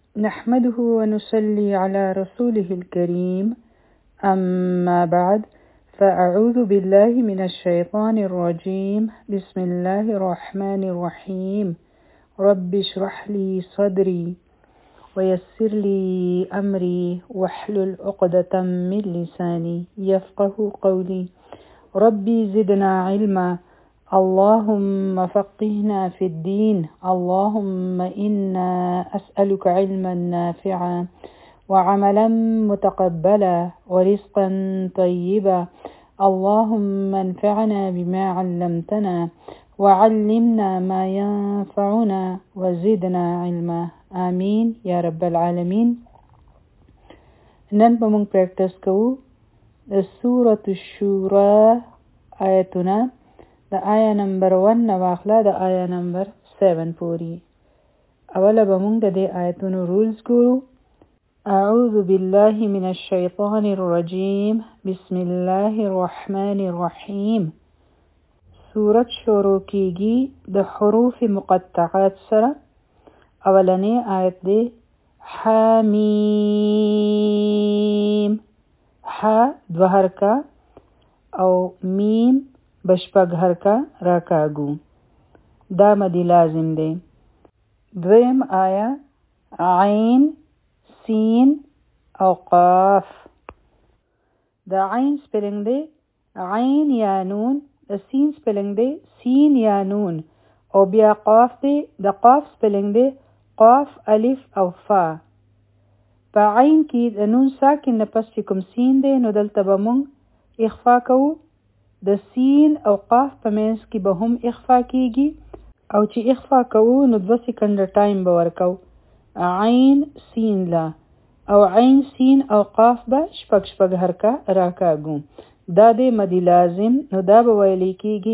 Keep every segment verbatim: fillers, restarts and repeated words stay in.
نحمده ونصلي على رسوله الكريم، أما بعد، فأعوذ بالله من الشيطان الرجيم. بسم الله الرحمن الرحيم. رب اشرح لي صدري ويسر لي أمري واحلل عقدة من لساني يفقه قولي. ربي زدنا علما، اللهم فقهنا في الدين. اللهم إنا أسألك علما نافعا وعملا متقبلا ورزقا طيبا. اللهم انفعنا بما علمتنا وعلمنا ما ينفعنا وزدنا علما. آمين يا رب العالمين. نن به موږ پریکټس کوو د سورة الشورى آیتونه د آیا نمبر ون نه واخله د آیا نمبر سیون پوری. اوله به موږ د دې آیتونو رولز ګورو. اعوذ بالله من الشیطان الرجیم. بسم الله الرحمن الرحیم. سورت شروع کیږي د حروف مقطعات سره. اولنی آیت دی حمیم. ح دو حرکه او میم بشپږ حرکه راکاږو. دا مدی لازم دی. دویم آیا عین، سین او قاف. د عین سپلنګ دی عین یا نون، د سین سپلنګ دی سین یا نون، او بیا قاف دی د قاف سپلنګ دی قاف الف او فا. په عین کې د نون ساکن نه پس چې کوم سین دی نو دلته به مونږ اخفا کوو. د سین او قاف په منځ کې به هم اخفا کیږي، او چې اخفا کوو نو دوه سکنډه ټایم به ورکو. عین سین لا او عین سین او قاف به شپږ شپږ حرکه راکاږو. دا دی مدی لازم، نو دا به ویلی کیږي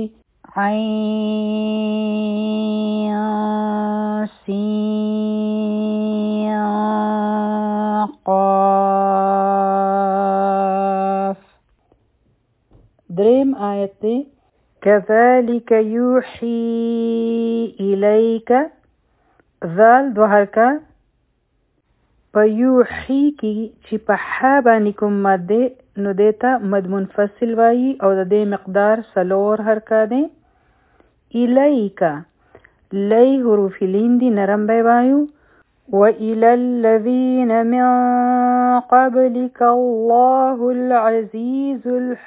عین سین قاف. دریم آیت دی كذلك يوحي إليك. ذال دو حرکه په یوحي کې چې په ح باندې کوم مد دی نو دیتا مد منفصل وایي او د دې مقدار سلور حرکه دی. الیک لی حروف لین دی نرم بی وایو. وإلى الذين من قبلك الله العزيز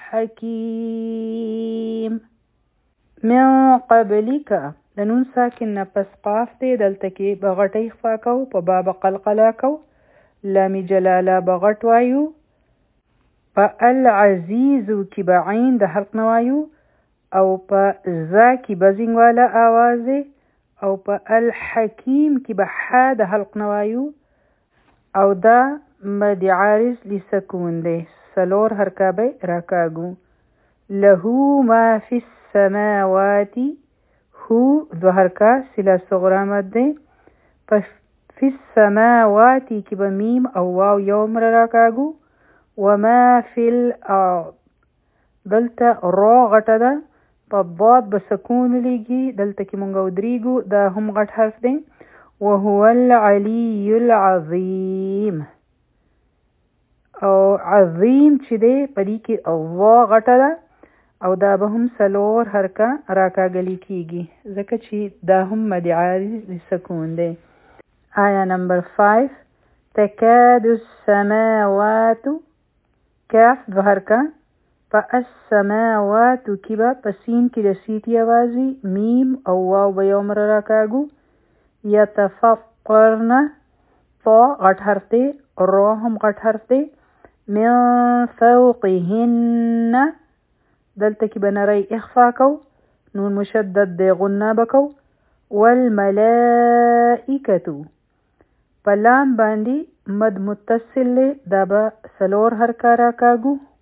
الحكيم. من قبلك د نون ساکن نه پس قاف دی، دلته کې بغټ اخفا کو، په باب قلقلا کو، لام جلاله بغټ وایو، په العزیز کې به عین د حلق نه وایو، او په ذا کې بزنګ والا آواز دی، او په الحکیم کې به ح د حلق نه وایو، او دا مد عارض لسکون دی. سلور حرکه به راکاږو. له ما فی السماوات. هو دو حرکه سلا صغرا مد دی. په فی السماوات کې به میم او واو یو مر راکاږو. وما فی الارض دلته را غټه ده، په ضاد به سکون لیږي، دلته کې مونږ ودریږو، دا هم غټ حرف دی. وهو العلی العظیم. او عظیم چې دی په دې کې وا غټه ده، او دا به هم سلور حرکه راکاږلی کیږي ځکه چې دا هم مد عارض لسکون دی. آیا نمبر فایو تکاد السماوات. کاف دو حرکه په السماوات کې به په سین کې د سیټي اوازي، میم او واو به یو مره راکاږو. یتفقرن طا غټ حرف دی، را هم غټ حرف دی. من فوقهن دلته کې به نری اخفا کو، نون مشدد دی غنه بکو. والملائکتو په لام باندې مد متصل دی، دا به سلور حرکه راکاږو.